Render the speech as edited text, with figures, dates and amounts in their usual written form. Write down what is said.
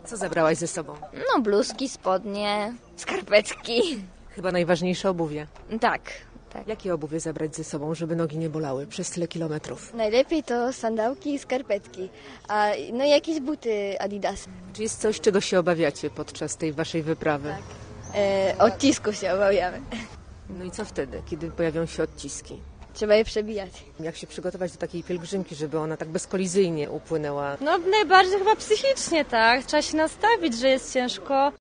Co zabrałaś ze sobą? No, bluzki, spodnie, skarpetki. Chyba najważniejsze obuwie. Tak. Jakie obuwie zabrać ze sobą, żeby nogi nie bolały przez tyle kilometrów? Najlepiej to sandałki i skarpetki, no i jakieś buty Adidas. Czy jest coś, czego się obawiacie podczas tej waszej wyprawy? Odcisków się obawiamy. No i co wtedy, kiedy pojawią się odciski? Trzeba je przebijać. Jak się przygotować do takiej pielgrzymki, żeby ona tak bezkolizyjnie upłynęła? No najbardziej chyba psychicznie, tak? Trzeba się nastawić, że jest ciężko.